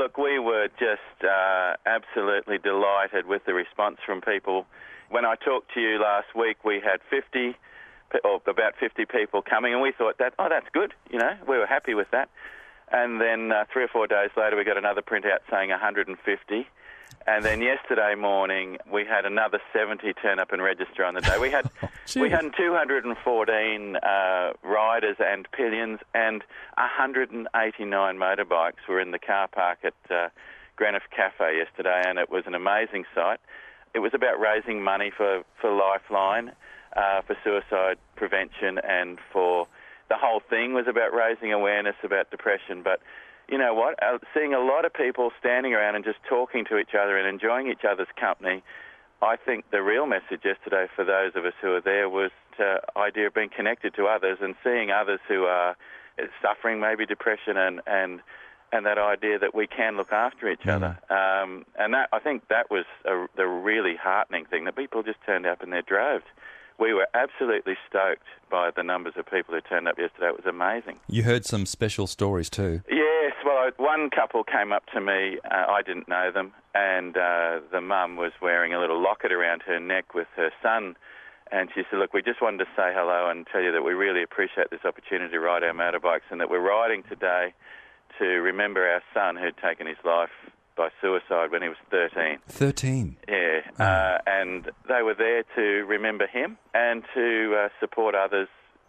look, we were just absolutely delighted with the response from people. When I talked to you last week, we had about 50 people coming, and we thought that's good, we were happy with that. And then 3 or 4 days later, we got another printout saying 150. And then yesterday morning, we had another 70 turn up and register on the day. We had 214 riders and pillions, and 189 motorbikes were in the car park at Greenwich Cafe yesterday, and it was an amazing sight. It was about raising money for Lifeline, for suicide prevention, and for the whole thing was about raising awareness about depression. But you know what? Seeing a lot of people standing around and just talking to each other and enjoying each other's company, I think the real message yesterday for those of us who were there was the idea of being connected to others and seeing others who are suffering maybe depression and that idea that we can look after each other. And that, I think that was the really heartening thing, that people just turned up in their droves. We were absolutely stoked by the numbers of people who turned up yesterday. It was amazing. You heard some special stories too. Yes, well, one couple came up to me. I didn't know them, and the mum was wearing a little locket around her neck with her son, and she said, look, we just wanted to say hello and tell you that we really appreciate this opportunity to ride our motorbikes, and that we're riding today to remember our son who'd taken his life by suicide when he was 13. 13? Yeah, and they were there to remember him and to support others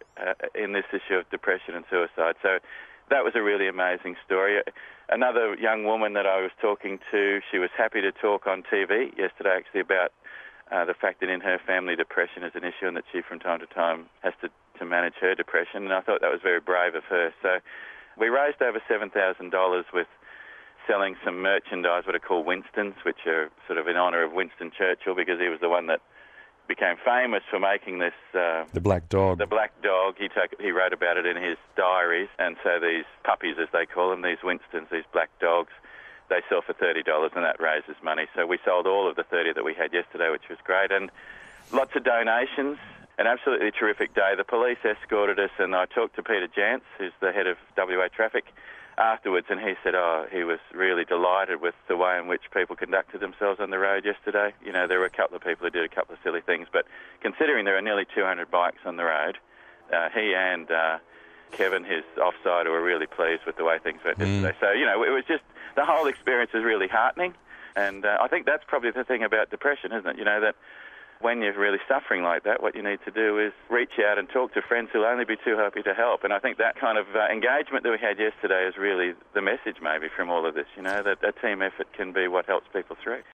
in this issue of depression and suicide. So that was a really amazing story. Another young woman that I was talking to, she was happy to talk on TV yesterday actually about the fact that in her family depression is an issue and that she from time to time has to manage her depression, and I thought that was very brave of her. So we raised over $7,000 with selling some merchandise, what are called Winstons, which are sort of in honour of Winston Churchill, because he was the one that became famous for making this... the black dog. The black dog. He wrote about it in his diaries, and so these puppies, as they call them, these Winstons, these black dogs, they sell for $30, and that raises money. So we sold all of the 30 that we had yesterday, which was great, and lots of donations. An absolutely terrific day. The police escorted us, and I talked to Peter Jantz, who's the head of WA Traffic, afterwards, and he said, he was really delighted with the way in which people conducted themselves on the road yesterday. There were a couple of people who did a couple of silly things, but considering there were nearly 200 bikes on the road, he and Kevin, his offsider, were really pleased with the way things went yesterday. So, it was just, the whole experience was really heartening, and I think that's probably the thing about depression, isn't it? That when you're really suffering like that, what you need to do is reach out and talk to friends who'll only be too happy to help. And I think that kind of engagement that we had yesterday is really the message maybe from all of this, that a team effort can be what helps people through.